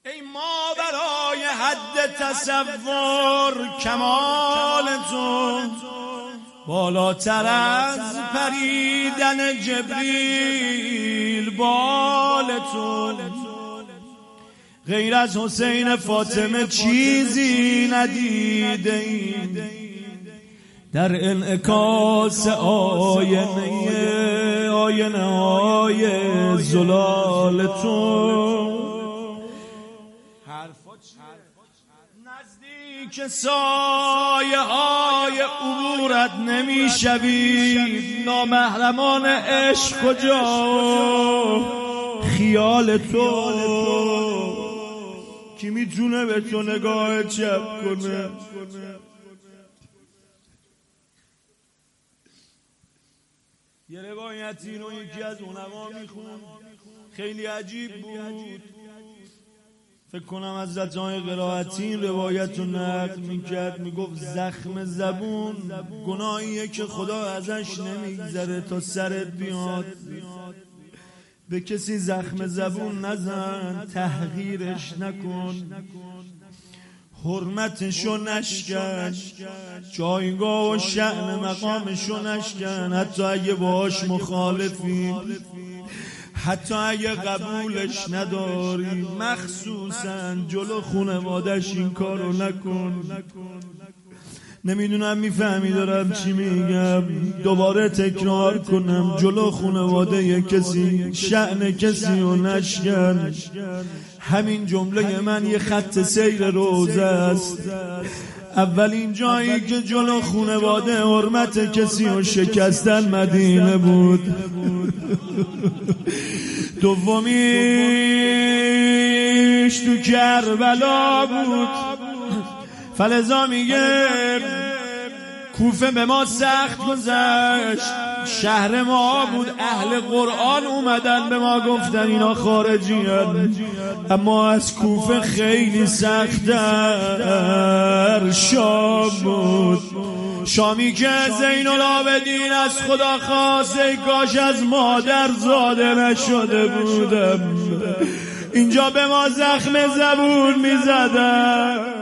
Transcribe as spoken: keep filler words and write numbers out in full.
ای ما برای حد تصور کمال تو، بالاتر از پریدن جبریل بال تو. غیر از حسین فاطمه چیزی ندیده ایم، در انعکاس آینه آینه های زلال تو. نزدیک سایه های عبورت نمی شوی، نامحرمان عشق کجا خیال تو. کی میتونه به تو نگاه چپ کنه؟ یه روایتی رو یکی از علما میخوند، خیلی عجیب بود. فکر کنم حضرت آقای قرائتی این روایت رو نقل میکرد. میگفت زخم زبون گناهیه که خدا ازش نمیگذره تا سرت بیاد. به کسی زخم زبون نزن، تحقیرش نکن، حرمتشو نشکن، جایگاه و شأن مقامشو نشکن. حتی اگه باهاش مخالفی، حتی اگه قبولش نداری، مخصوصا جلو خانواده‌اش این کارو نکن. نمیدونم میفهمی دارم چی میگم، دوباره تکرار کنم. جلو خانواده کسی شأن کسی رو نشکن. همین جمله من یه خط سیر روزه است. اولین جایی که جلو خانواده حرمت کسی رو شکستن مدینه بود. دومیش تو کربلا بود. فلذا میگه کوفه به ما سخت گذشت، شهر ما بود، اهل قرآن اومدن به ما گفتن اینا خارجی هن. اما از کوفه خیلی سخت‌تر شام بود. شامی که زین العابدین از خدا خواست ای کاش از مادر زاده نشده بودم. اینجا به ما زخم زبون میزدن.